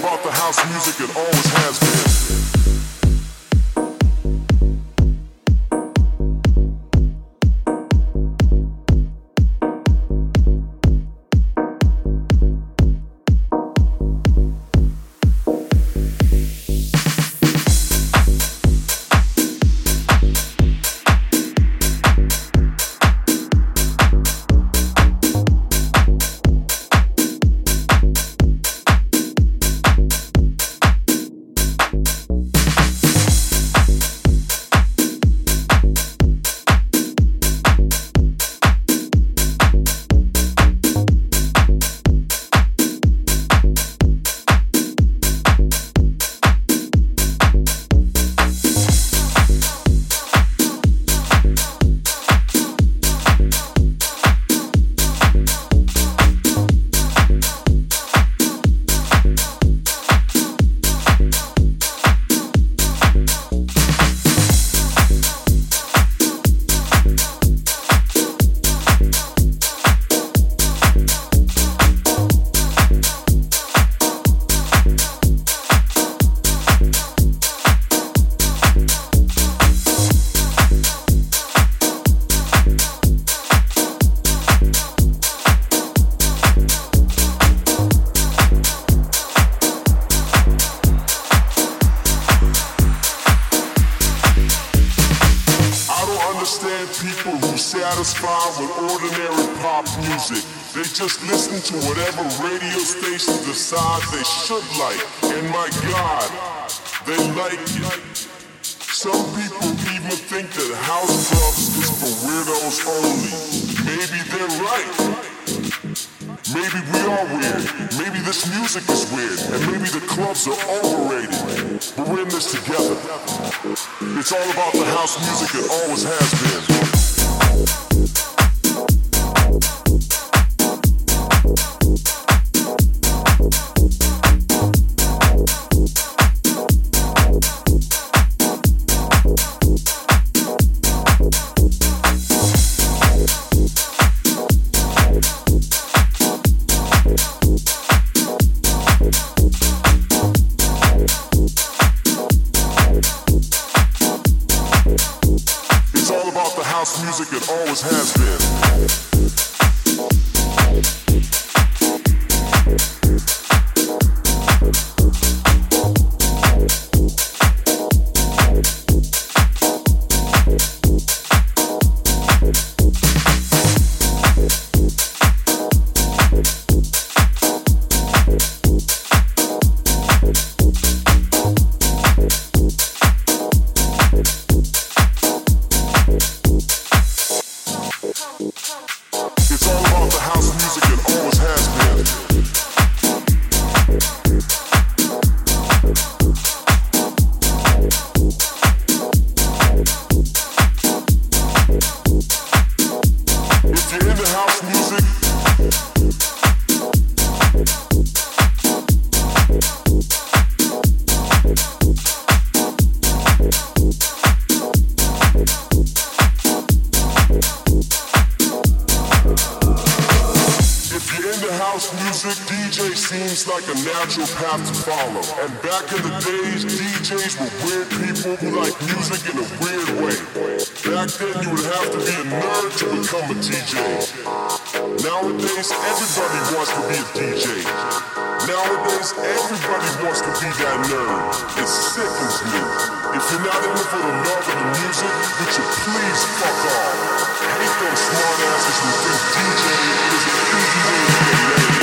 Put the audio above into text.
about the house music, it always has been. People who satisfied with ordinary pop music. They just listen to whatever radio station decides they should like. And my God, they like it. Some people even think that house clubs is for weirdos only. Maybe they're right. Maybe we are weird. Maybe this music is weird. And maybe the clubs are overrated. But we're in this together. It's all about the house music, it always has been. Music, it always has been. Seems like a natural path to follow. And back in the days, DJs were weird people who like music in a weird way. Back then, you would have to be a nerd to become a DJ. Nowadays, everybody wants to be a DJ. Nowadays, everybody wants to be that nerd. It sickens me. If you're not in it for the love of the music, would you please fuck off? I hate those smart asses who think DJ is an easy way to get laid.